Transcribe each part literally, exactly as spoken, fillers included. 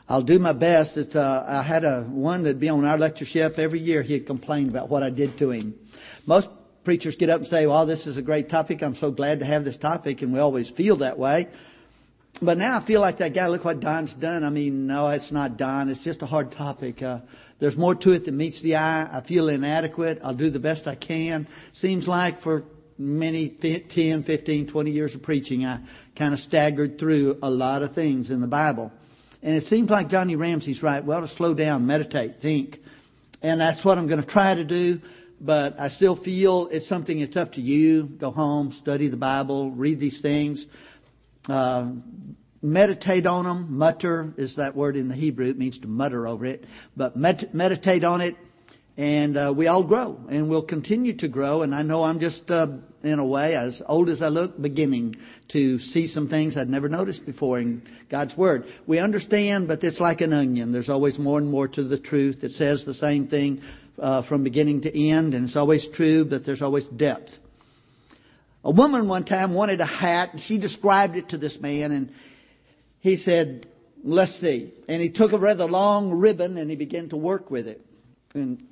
I'll do my best. It's, uh, I had a one that'd be on our lectureship every year. He'd complain about what I did to him. Most preachers get up and say, well, this is a great topic. I'm so glad to have this topic. And we always feel that way. But now I feel like that guy, look what Don's done. I mean, no, it's not Don. It's just a hard topic. Uh, there's more to it than meets the eye. I feel inadequate. I'll do the best I can. Seems like for many ten, fifteen, twenty years of preaching, I kind of staggered through a lot of things in the Bible. And it seems like Johnny Ramsey's right. Well, to slow down, meditate, think. And that's what I'm going to try to do. But I still feel it's something that's up to you. Go home, study the Bible, read these things. Uh, meditate on them. Mutter is that word in the Hebrew. It means to mutter over it. But med- meditate on it. And uh, we all grow. And we'll continue to grow. And I know I'm just, uh, in a way, as old as I look, beginning to see some things I'd never noticed before in God's Word. We understand, but it's like an onion. There's always more and more to the truth. It says the same thing uh, from beginning to end. And it's always true, but there's always depth. A woman one time wanted a hat, and she described it to this man, and he said, let's see. And he took a rather long ribbon, and he began to work with it. And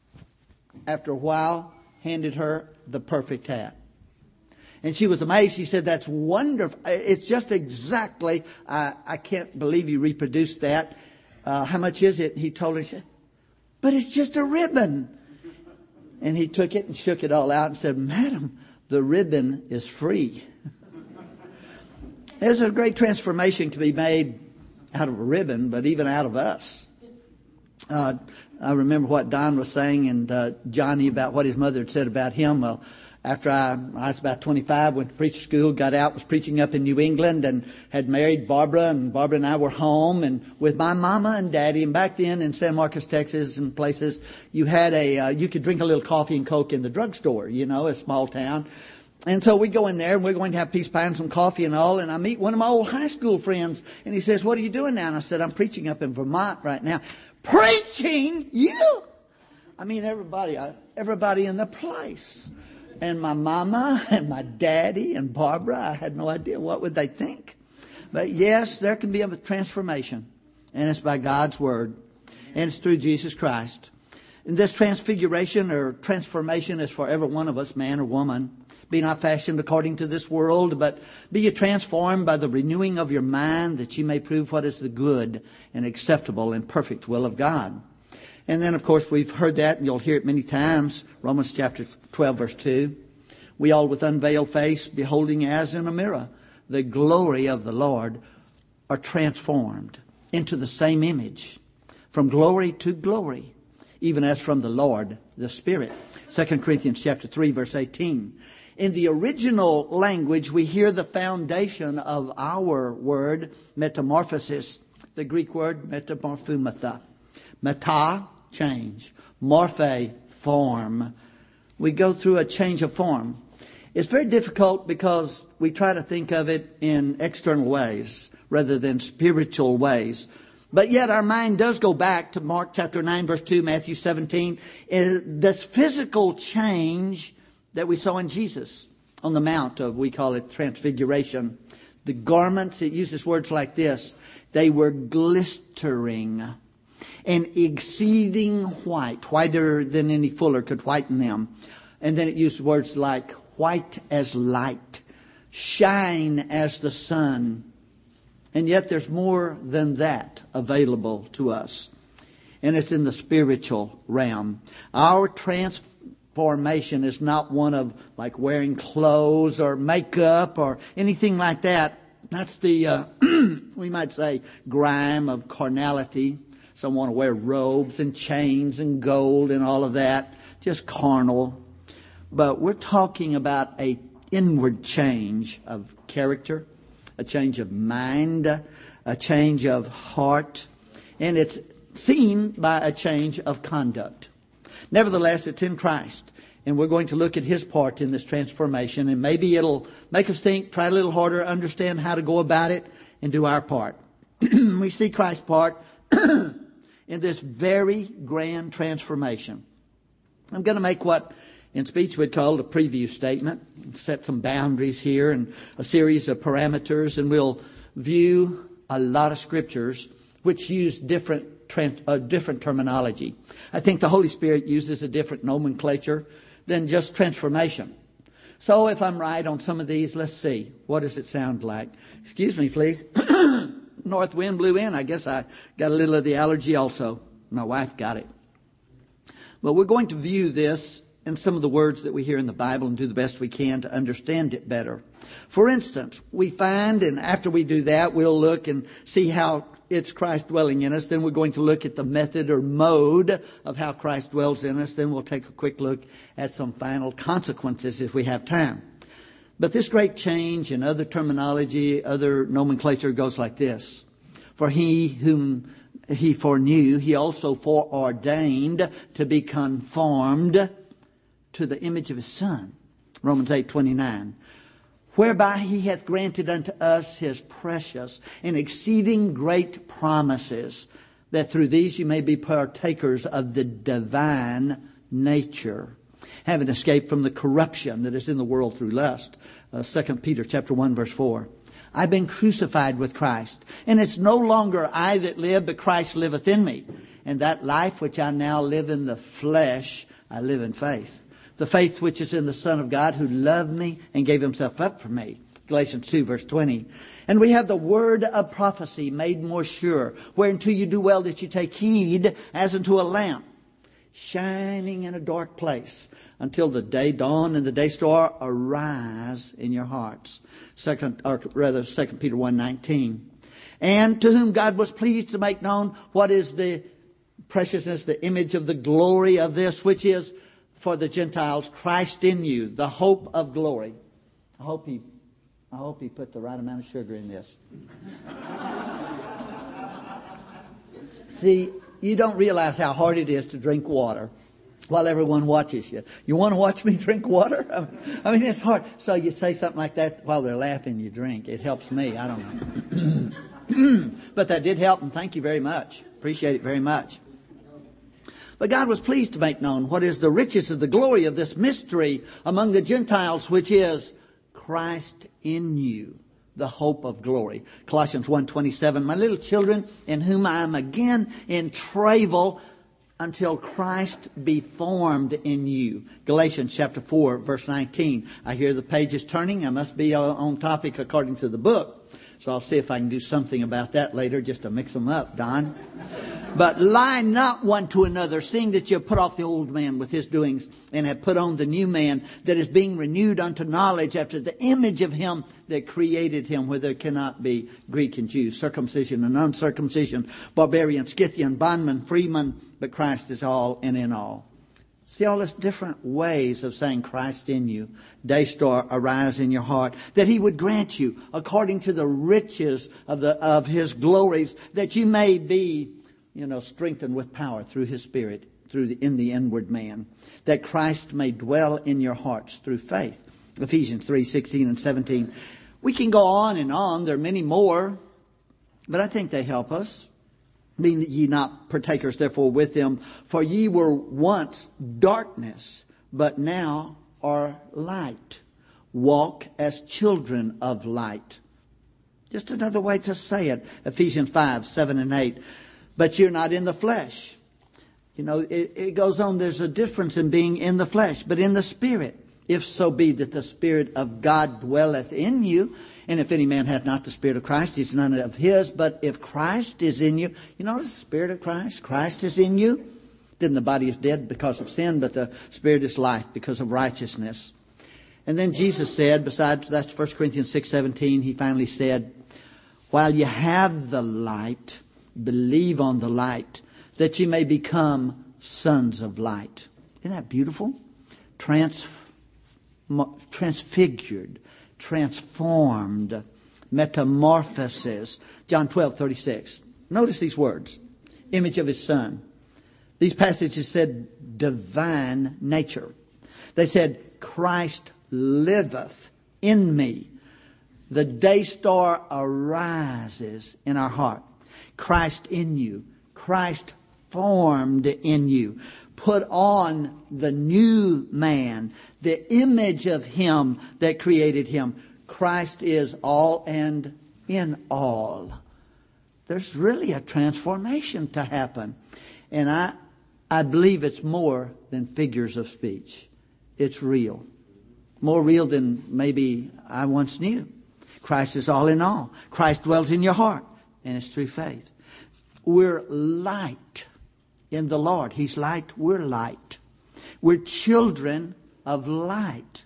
after a while, handed her the perfect hat. And she was amazed. She said, that's wonderful. It's just exactly, I, I can't believe you reproduced that. Uh, how much is it? He told her, he said, but it's just a ribbon. And he took it and shook it all out and said, madam, the ribbon is free. There's a great transformation to be made out of a ribbon, but even out of us. Uh, I remember what Don was saying and uh, Johnny about what his mother had said about him. Well, after I, I was about twenty-five, went to preacher school, got out, was preaching up in New England, and had married Barbara, and Barbara and I were home and with my mama and daddy. And back then in San Marcos, Texas, and places, you had a uh, you could drink a little coffee and Coke in the drugstore, you know, a small town. And so we go in there, and we're going to have peace pie and some coffee and all. And I meet one of my old high school friends, and he says, "What are you doing now?" And I said, "I'm preaching up in Vermont right now." Preaching? You? I mean, everybody, everybody in the place. And my mama and my daddy and Barbara, I had no idea what would they think. But yes, there can be a transformation. And it's by God's Word. And it's through Jesus Christ. And this transfiguration or transformation is for every one of us, man or woman. Be not fashioned according to this world, but be ye transformed by the renewing of your mind, that ye may prove what is the good and acceptable and perfect will of God. And then, of course, we've heard that, and you'll hear it many times. Romans chapter twelve, verse two. We all with unveiled face, beholding as in a mirror the glory of the Lord, are transformed into the same image, from glory to glory, even as from the Lord, the Spirit. Second Corinthians chapter three, verse eighteen. In the original language, we hear the foundation of our word, metamorphosis. The Greek word, metamorphumatha. Meta, change. Morphe, form. We go through a change of form. It's very difficult because we try to think of it in external ways rather than spiritual ways. But yet our mind does go back to Mark chapter nine, verse two, Matthew seventeen. This physical change that we saw in Jesus on the Mount of, we call it transfiguration. The garments, it uses words like this. They were glistering and exceeding white, whiter than any fuller could whiten them. And then it used words like white as light, shine as the sun. And yet there's more than that available to us. And it's in the spiritual realm. Our transformation Formation is not one of like wearing clothes or makeup or anything like that. That's the, uh, we might say, grime of carnality. Some want to wear robes and chains and gold and all of that. Just carnal. But we're talking about a inward change of character, a change of mind, a change of heart. And it's seen by a change of conduct. Nevertheless, it's in Christ. And we're going to look at His part in this transformation. And maybe it'll make us think, try a little harder, understand how to go about it, and do our part. We see Christ's part in this very grand transformation. I'm going to make what in speech we'd call a preview statement. Set some boundaries here and a series of parameters. And we'll view a lot of scriptures which use different uh, different terminology. I think the Holy Spirit uses a different nomenclature than just transformation. So if I'm right on some of these, let's see. What does it sound like? Excuse me, please. North wind blew in. I guess I got a little of the allergy also. My wife got it. But we're going to view this in some of the words that we hear in the Bible and do the best we can to understand it better. For instance, we find, and after we do that, we'll look and see how it's Christ dwelling in us. Then we're going to look at the method or mode of how Christ dwells in us. Then we'll take a quick look at some final consequences if we have time. But this great change in other terminology, other nomenclature goes like this. For he whom he foreknew, he also foreordained to be conformed to the image of his Son. Romans eight twenty-nine. Whereby he hath granted unto us his precious and exceeding great promises, that through these you may be partakers of the divine nature, having escaped from the corruption that is in the world through lust. Uh, Second Peter chapter one verse four. I've been crucified with Christ, and it's no longer I that live, but Christ liveth in me. And that life which I now live in the flesh, I live in faith. The faith which is in the Son of God, who loved me and gave himself up for me. Galatians two verse twenty. And we have the word of prophecy made more sure, whereunto you do well that you take heed as unto a lamp, shining in a dark place, until the day dawn and the day star arise in your hearts. Second, or rather, Second Peter one nineteen. And to whom God was pleased to make known what is the preciousness, the image of the glory of this, which is for the Gentiles, Christ in you, the hope of glory. I hope he, I hope he put the right amount of sugar in this. See, you don't realize how hard it is to drink water while everyone watches you. You want to watch me drink water? I mean, I mean, it's hard. So you say something like that while they're laughing, you drink. It helps me. I don't know. But that did help, and thank you very much. Appreciate it very much. But God was pleased to make known what is the riches of the glory of this mystery among the Gentiles, which is Christ in you, the hope of glory. Colossians one twenty-seven, my little children, in whom I am again in travail until Christ be formed in you. Galatians chapter four, verse nineteen. I hear the pages turning. I must be on topic according to the book. So I'll see if I can do something about that later just to mix them up, Don. But lie not one to another, seeing that you have put off the old man with his doings, and have put on the new man that is being renewed unto knowledge after the image of him that created him, where there cannot be Greek and Jew, circumcision and uncircumcision, barbarian, Scythian, bondman, freeman, but Christ is all and in all. See all these different ways of saying Christ in you. Day star arise in your heart, that he would grant you according to the riches of the of his glories, that you may be, you know, strengthened with power through his Spirit, through the, in the inward man, that Christ may dwell in your hearts through faith. Ephesians three sixteen and seventeen. We can go on and on. There are many more, but I think they help us. Being ye not partakers therefore with them, for ye were once darkness, but now are light. Walk as children of light. Just another way to say it. Ephesians five, seven and eight. But you're not in the flesh. You know, it, it goes on. There's a difference in being in the flesh, but in the Spirit. If so be that the Spirit of God dwelleth in you. And if any man hath not the Spirit of Christ, he's none of his. But if Christ is in you, you know the Spirit of Christ, Christ is in you, then the body is dead because of sin, but the Spirit is life because of righteousness. And then Jesus said, besides, that's First Corinthians six seventeen, he finally said, while you have the light, believe on the light, that you may become sons of light. Isn't that beautiful? Trans, transfigured. Transformed, metamorphosis. John twelve thirty-six. Notice these words. Image of his Son. These passages said divine nature. They said Christ liveth in me. The day star arises in our heart. Christ in you. Christ formed in you. Put on the new man, the image of him that created him. Christ is all and in all. there's really a transformation to happen. And I, I believe it's more than figures of speech. It's real. More real than maybe I once knew. Christ is all in all. Christ dwells in your heart. And it's through faith. We're light in the Lord. He's light. We're light. We're children of light.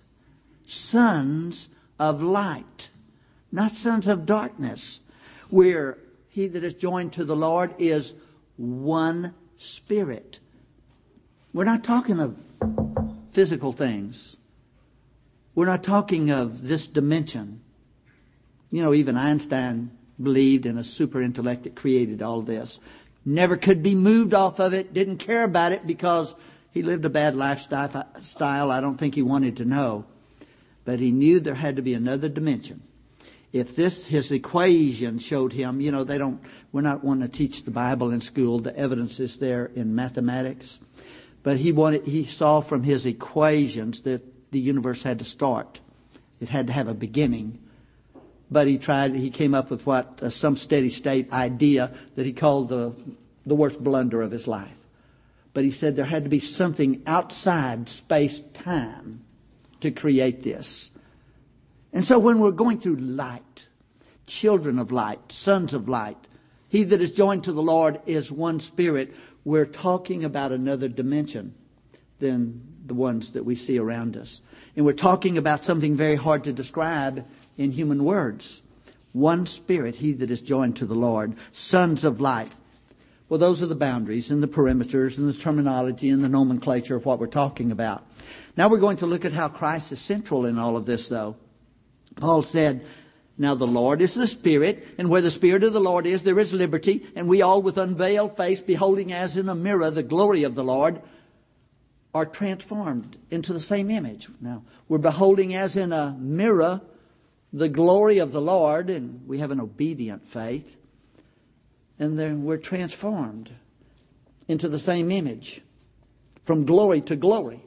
Sons of light. Not sons of darkness. We're, he that is joined to the Lord is one spirit. We're not talking of physical things. We're not talking of this dimension. You know, even Einstein believed in a super intellect that created all this. Never could be moved off of it. Didn't care about it because he lived a bad lifestyle. I don't think he wanted to know. But he knew there had to be another dimension. If this, his equation showed him, you know, they don't, we're not wanting to teach the Bible in school. The evidence is there in mathematics. But he wanted, he saw from his equations that the universe had to start. It had to have a beginning. But he tried, he came up with what, uh, some steady state idea that he called the, the worst blunder of his life. But he said there had to be something outside space-time to create this. And so when we're going through light, children of light, sons of light, he that is joined to the Lord is one spirit, we're talking about another dimension than the ones that we see around us. And we're talking about something very hard to describe in human words. One spirit, he that is joined to the Lord, sons of light. Well, those are the boundaries and the perimeters and the terminology and the nomenclature of what we're talking about. Now we're going to look at how Christ is central in all of this, though. Paul said, now the Lord is the Spirit, and where the Spirit of the Lord is, there is liberty, and we all with unveiled face, beholding as in a mirror the glory of the Lord, are transformed into the same image. Now, we're beholding as in a mirror the glory of the Lord, and we have an obedient faith, and then we're transformed into the same image, from glory to glory.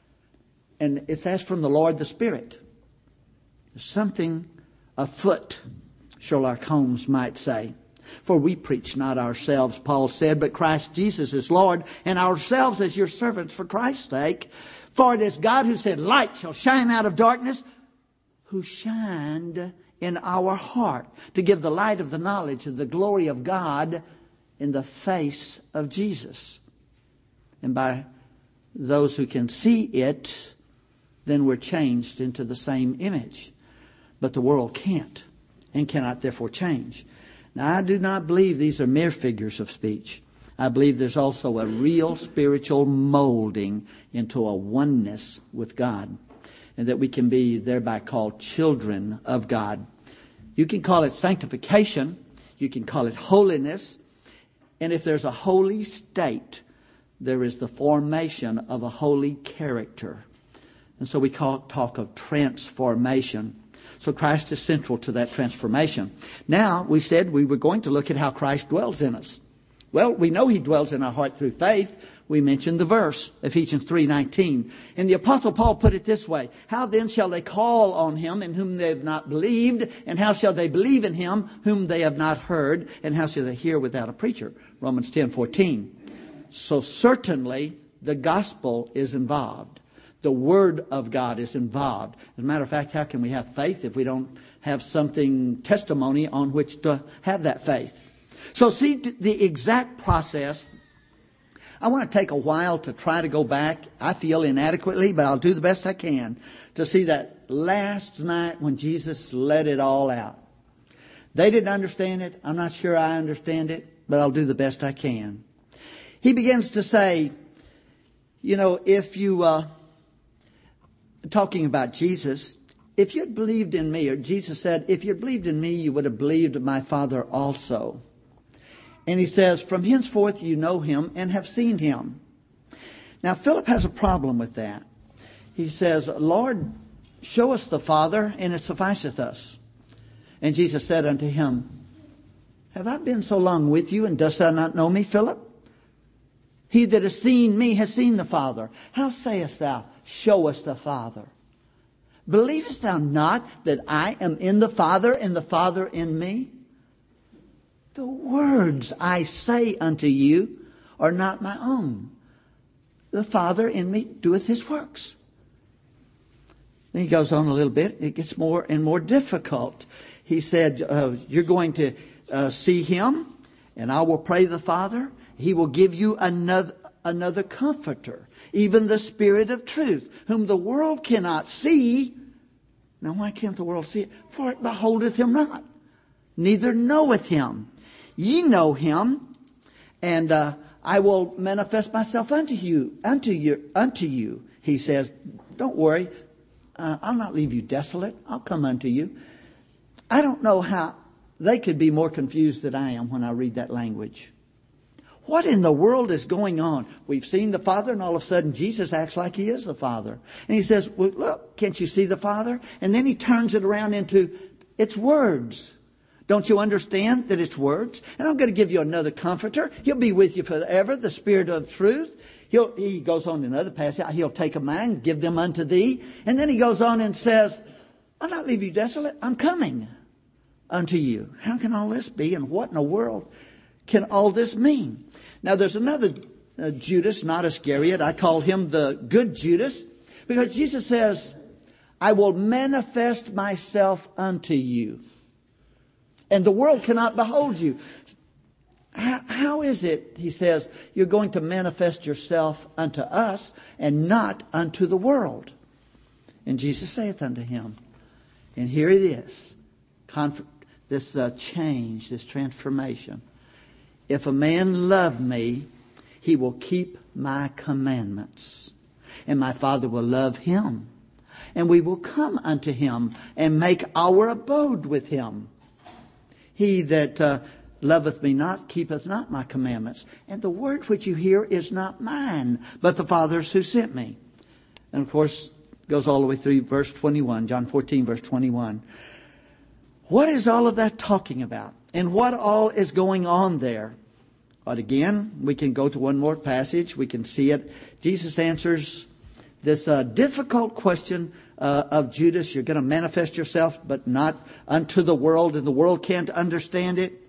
And it's as from the Lord the Spirit. There's something afoot, Sherlock Holmes might say. For we preach not ourselves, Paul said, but Christ Jesus is Lord, and ourselves as your servants for Christ's sake. For it is God who said, light shall shine out of darkness, who shined in our heart to give the light of the knowledge of the glory of God in the face of Jesus. And by those who can see it, then we're changed into the same image. But the world can't and cannot therefore change. Now, I do not believe these are mere figures of speech. I believe there's also a real spiritual molding into a oneness with God, and that we can be thereby called children of God. You can call it sanctification. You can call it holiness. And if there's a holy state, there is the formation of a holy character. And so we call, talk of transformation. So Christ is central to that transformation. Now, we said we were going to look at how Christ dwells in us. Well, we know He dwells in our heart through faith. We mentioned the verse, Ephesians three nineteen. And the Apostle Paul put it this way, how then shall they call on Him in whom they have not believed? And how shall they believe in Him whom they have not heard? And how shall they hear without a preacher? Romans ten fourteen. So certainly the gospel is involved. The Word of God is involved. As a matter of fact, how can we have faith if we don't have something, testimony on which to have that faith? So see the exact process. I want to take a while to try to go back. I feel inadequately, but I'll do the best I can to see that last night when Jesus let it all out. They didn't understand it. I'm not sure I understand it, but I'll do the best I can. He begins to say, you know, if you... Uh, Talking about Jesus, if you had believed in me, or Jesus said, if you had believed in me, you would have believed in my Father also. And He says, from henceforth you know Him and have seen Him. Now, Philip has a problem with that. He says, Lord, show us the Father, and it sufficeth us. And Jesus said unto him, have I been so long with you, and dost thou not know me, Philip? He that has seen me has seen the Father. How sayest thou, show us the Father? Believest thou not that I am in the Father and the Father in me? The words I say unto you are not my own. The Father in me doeth his works. Then he goes on a little bit. It gets more and more difficult. He said, uh, you're going to uh, see him, and I will pray the Father. He will give you another, another comforter, even the Spirit of truth, whom the world cannot see. Now, why can't the world see it? For it beholdeth him not, neither knoweth him. Ye know him, and uh, I will manifest myself unto you, unto you, unto you. He says, don't worry, uh, I'll not leave you desolate. I'll come unto you. I don't know how they could be more confused than I am when I read that language. What in the world is going on? We've seen the Father, and all of a sudden Jesus acts like he is the Father. And he says, well, look, can't you see the Father? And then he turns it around into, it's words. Don't you understand that it's words? And I'm going to give you another comforter. He'll be with you forever, the Spirit of truth. He'll, he goes on in another passage. He'll take a man, give them unto thee. And then he goes on and says, I'll not leave you desolate. I'm coming unto you. How can all this be? And what in the world can all this mean? Now there's another uh, Judas, not Iscariot. I call him the good Judas, because Jesus says, I will manifest myself unto you, and the world cannot behold you. How, how is it, he says, you're going to manifest yourself unto us and not unto the world? And Jesus saith unto him, and here it is, conf- this uh, change, this transformation. If a man love me, he will keep my commandments, and my Father will love him, and we will come unto him and make our abode with him. He that uh, loveth me not, keepeth not my commandments. And the word which you hear is not mine, but the Father's who sent me. And of course, goes all the way through verse twenty-one, John fourteen, verse twenty-one. What is all of that talking about? And what all is going on there? But again, we can go to one more passage. We can see it. Jesus answers this uh, difficult question uh, of Judas. You're going to manifest yourself, but not unto the world, and the world can't understand it.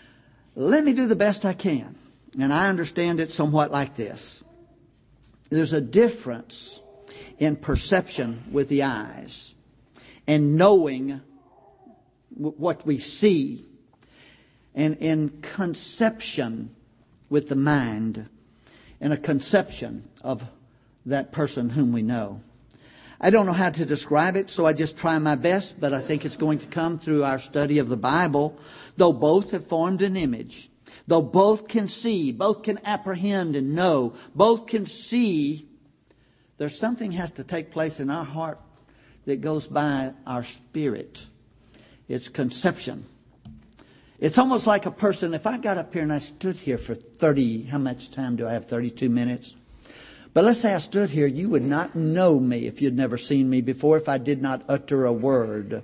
Let me do the best I can. And I understand it somewhat like this. There's a difference in perception with the eyes and knowing what we see, and in conception with the mind, and a conception of that person whom we know. I don't know how to describe it, so I just try my best, but I think it's going to come through our study of the Bible. Though both have formed an image, though both can see, both can apprehend and know, both can see, there's something has to take place in our heart that goes by our spirit. It's conception. It's almost like a person, if I got up here and I stood here for thirty, how much time do I have? thirty-two minutes. But let's say I stood here, you would not know me if you'd never seen me before, if I did not utter a word.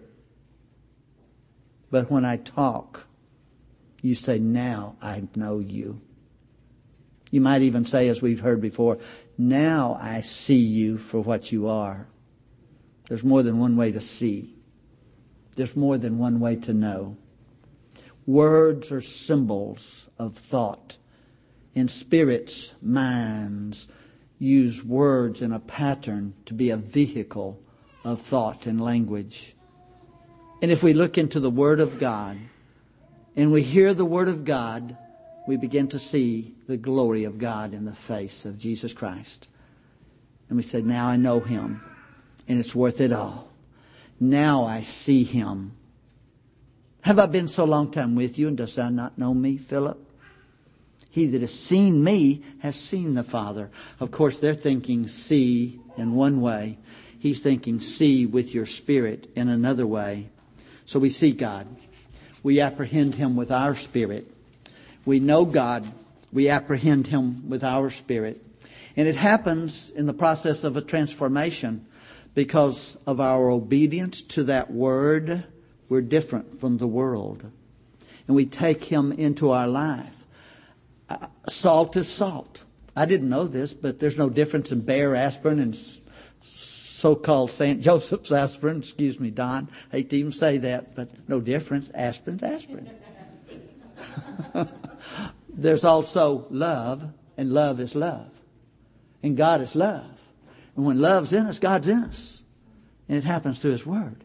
But when I talk, you say, now I know you. You might even say, as we've heard before, now I see you for what you are. There's more than one way to see. There's more than one way to know. Words are symbols of thought. And spirits, minds, use words in a pattern to be a vehicle of thought and language. And if we look into the Word of God and we hear the Word of God, we begin to see the glory of God in the face of Jesus Christ. And we say, now I know Him, and it's worth it all. Now I see Him. Have I been so long time with you, and dost thou not know me, Philip? He that has seen me has seen the Father. Of course, they're thinking see in one way. He's thinking see with your spirit in another way. So we see God. We apprehend Him with our spirit. We know God. We apprehend Him with our spirit. And it happens in the process of a transformation. Because of our obedience to that word, we're different from the world. And we take Him into our life. Uh, salt is salt. I didn't know this, but there's no difference in Bayer aspirin and so-called Saint Joseph's aspirin. Excuse me, Don. I hate to even say that, but no difference. Aspirin's aspirin. There's also love, and love is love. And God is love. And when love's in us, God's in us. And it happens through His Word.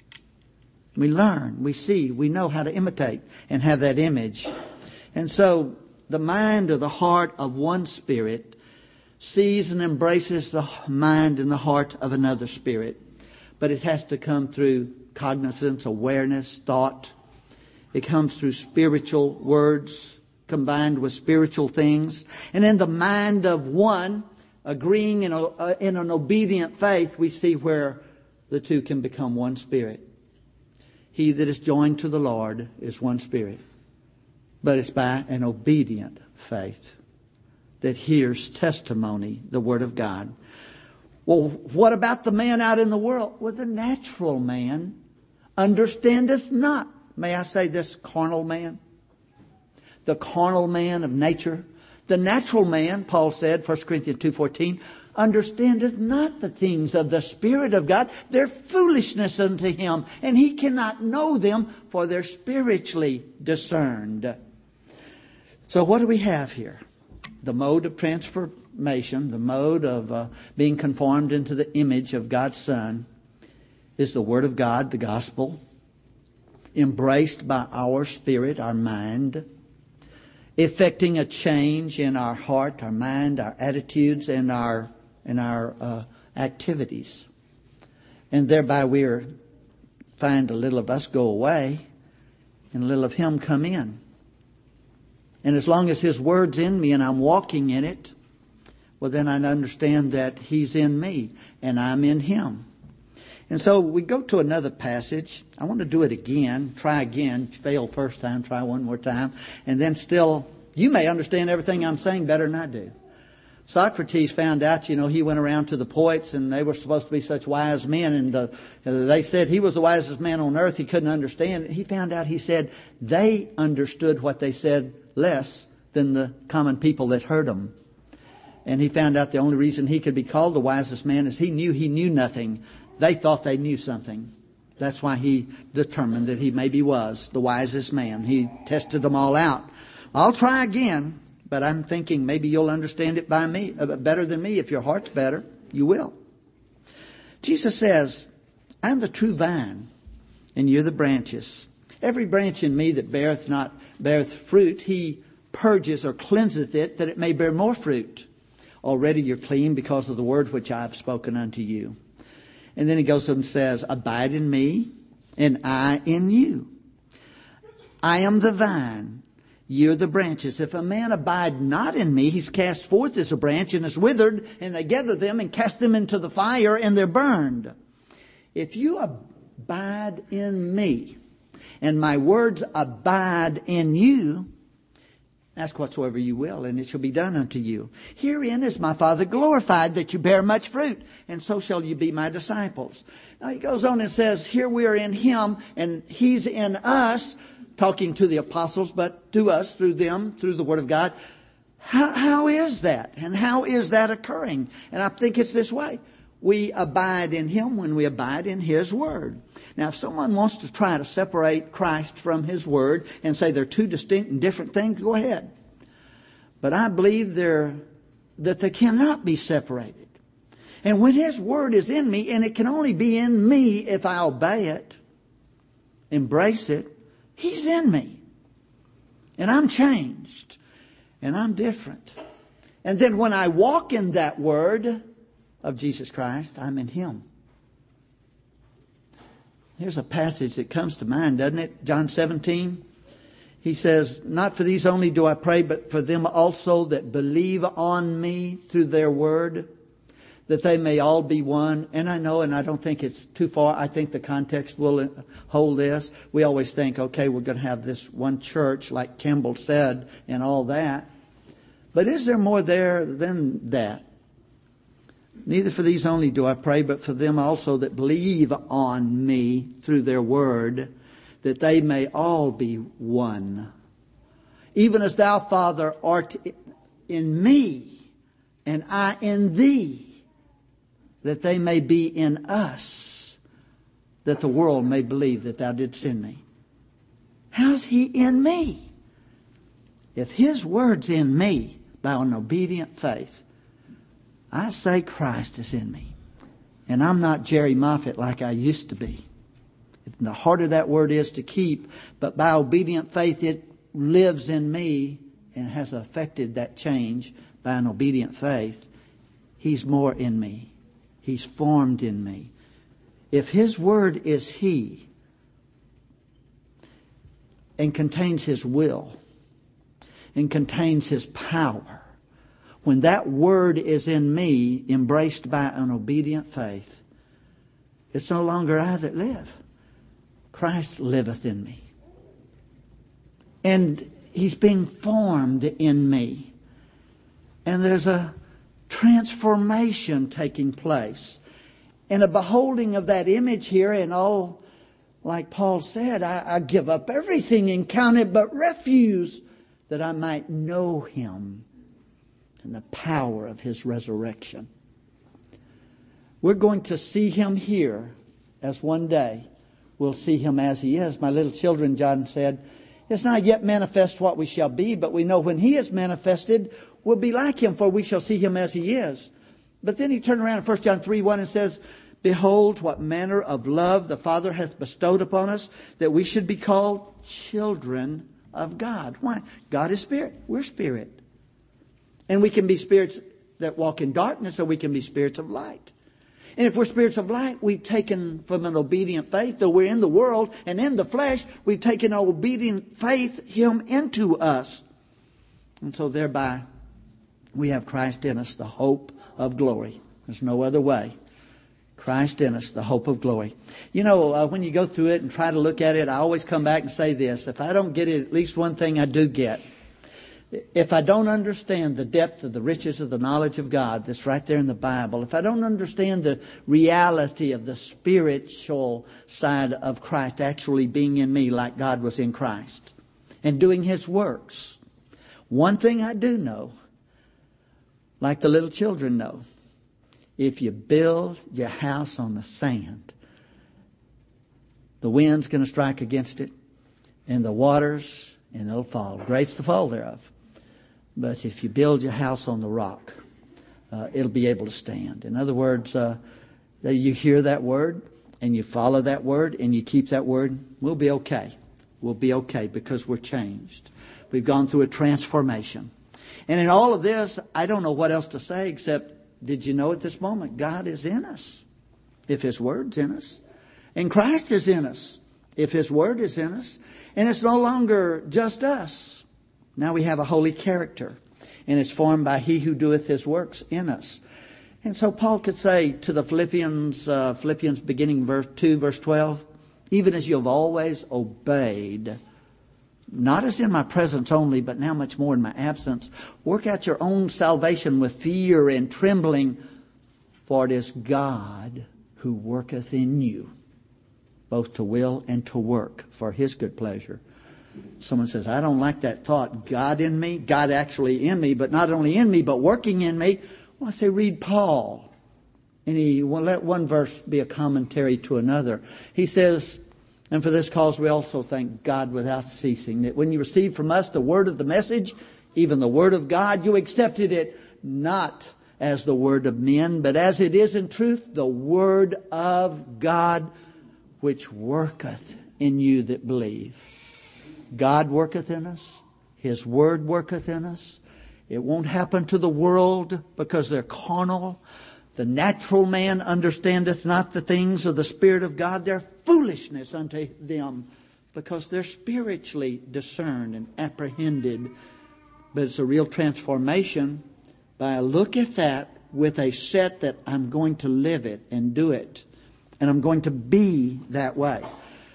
We learn, we see, we know how to imitate and have that image. And so the mind or the heart of one spirit sees and embraces the mind and the heart of another spirit. But it has to come through cognizance, awareness, thought. It comes through spiritual words combined with spiritual things. And in the mind of one, agreeing in, a, in an obedient faith, we see where the two can become one spirit. He that is joined to the Lord is one spirit. But it's by an obedient faith that hears testimony, the Word of God. Well, what about the man out in the world? Well, the natural man understandeth not. May I say this, carnal man? The carnal man of nature. The natural man, Paul said, First Corinthians two fourteen, understandeth not the things of the Spirit of God. They're foolishness unto him, and he cannot know them, for they're spiritually discerned. So what do we have here? The mode of transformation, the mode of uh, being conformed into the image of God's Son, is the Word of God, the gospel, embraced by our spirit, our mind, effecting a change in our heart, our mind, our attitudes, and our and our uh, activities. And thereby we are, find a little of us go away and a little of Him come in. And as long as His Word's in me and I'm walking in it, well then I understand that He's in me and I'm in Him. And so we go to another passage. I want to do it again. Try again. Fail first time. Try one more time. And then still, you may understand everything I'm saying better than I do. Socrates found out, you know, he went around to the poets and they were supposed to be such wise men. And uh, they said he was the wisest man on earth. He couldn't understand it. He found out, he said, they understood what they said less than the common people that heard them. And he found out the only reason he could be called the wisest man is he knew he knew nothing. They thought they knew something. That's why he determined that he maybe was the wisest man. He tested them all out. I'll try again, but I'm thinking maybe you'll understand it by me uh, better than me. If your heart's better, you will. Jesus says, I'm the true vine, and you're the branches. Every branch in me that beareth not beareth fruit, He purges or cleanseth it, that it may bear more fruit. Already you're clean because of the word which I have spoken unto you. And then he goes and says, abide in me, and I in you. I am the vine, ye are the branches. If a man abide not in me, he's cast forth as a branch and is withered, and they gather them and cast them into the fire, and they're burned. If you abide in me, and my words abide in you, ask whatsoever you will, and it shall be done unto you. Herein is my Father glorified, that you bear much fruit, and so shall you be my disciples. Now he goes on and says, here we are in Him, and He's in us, talking to the apostles, but to us, through them, through the Word of God. How, how is that? And how is that occurring? And I think it's this way. We abide in Him when we abide in His Word. Now, if someone wants to try to separate Christ from His Word and say they're two distinct and different things, go ahead. But I believe they're, that they cannot be separated. And when His Word is in me, and it can only be in me if I obey it, embrace it, He's in me. And I'm changed. And I'm different. And then when I walk in that Word of Jesus Christ, I'm in Him. Here's a passage that comes to mind, doesn't it? John seventeen. He says, not for these only do I pray, but for them also that believe on me through their word, that they may all be one. And I know, and I don't think it's too far. I think the context will hold this. We always think, okay, we're going to have this one church, like Campbell said, and all that. But is there more there than that? Neither for these only do I pray, but for them also that believe on me through their word, that they may all be one. Even as thou, Father, art in me, and I in thee, that they may be in us, that the world may believe that thou didst send me. How's He in me? If His word's in me by an obedient faith, I say Christ is in me. And I'm not Jerry Moffatt like I used to be. The harder that word is to keep, but by obedient faith it lives in me and has affected that change by an obedient faith. He's more in me. He's formed in me. If His word is He and contains His will and contains His power, when that word is in me, embraced by an obedient faith, it's no longer I that live. Christ liveth in me. And He's being formed in me. And there's a transformation taking place. And a beholding of that image here, and all, like Paul said, I, I give up everything and count it but refuse that I might know Him and the power of His resurrection. We're going to see Him here as one day we'll see Him as He is. My little children, John said, it's not yet manifest what we shall be, but we know when He is manifested, we'll be like Him, for we shall see Him as He is. But then he turned around in First John three one and says, behold, what manner of love the Father hath bestowed upon us, that we should be called children of God. Why? God is spirit. We're spirit. And we can be spirits that walk in darkness, or we can be spirits of light. And if we're spirits of light, we've taken from an obedient faith, though we're in the world and in the flesh, we've taken our obedient faith, Him into us. And so thereby, we have Christ in us, the hope of glory. There's no other way. Christ in us, the hope of glory. You know, uh, when you go through it and try to look at it, I always come back and say this. If I don't get it, at least one thing I do get. If I don't understand the depth of the riches of the knowledge of God that's right there in the Bible, if I don't understand the reality of the spiritual side of Christ actually being in me like God was in Christ and doing His works, one thing I do know, like the little children know, if you build your house on the sand, the wind's going to strike against it and the waters, and it'll fall. Great's the fall thereof. But if you build your house on the rock, uh, it'll be able to stand. In other words, uh, you hear that word and you follow that word and you keep that word, we'll be okay. We'll be okay because we're changed. We've gone through a transformation. And in all of this, I don't know what else to say except, did you know at this moment, God is in us if His word's in us. And Christ is in us if His word is in us. And it's no longer just us. Now we have a holy character, and it's formed by He who doeth His works in us. And so Paul could say to the Philippians, uh, Philippians beginning verse two, verse twelve, even as you have always obeyed, not as in my presence only, but now much more in my absence, work out your own salvation with fear and trembling, for it is God who worketh in you, both to will and to work for His good pleasure. Someone says, I don't like that thought. God in me, God actually in me, but not only in me, but working in me. Well, I say, read Paul. And he will let one verse be a commentary to another. He says, and for this cause we also thank God without ceasing, that when you received from us the word of the message, even the word of God, you accepted it not as the word of men, but as it is in truth, the word of God, which worketh in you that believe. God worketh in us. His word worketh in us. It won't happen to the world because they're carnal. The natural man understandeth not the things of the Spirit of God. They're foolishness unto them because they're spiritually discerned and apprehended. But it's a real transformation by a look at that with a set that I'm going to live it and do it. And I'm going to be that way.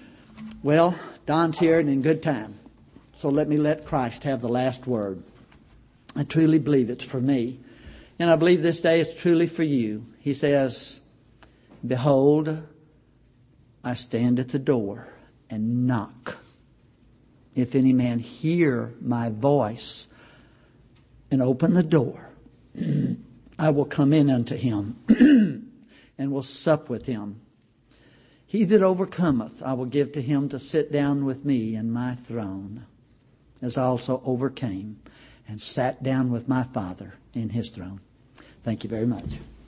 Well, Don's here and in good time. So let me let Christ have the last word. I truly believe it's for me. And I believe this day is truly for you. He says, behold, I stand at the door and knock. If any man hear my voice and open the door, I will come in unto him and will sup with him. He that overcometh, I will give to him to sit down with me in my throne, as I also overcame and sat down with my Father in His throne. Thank you very much.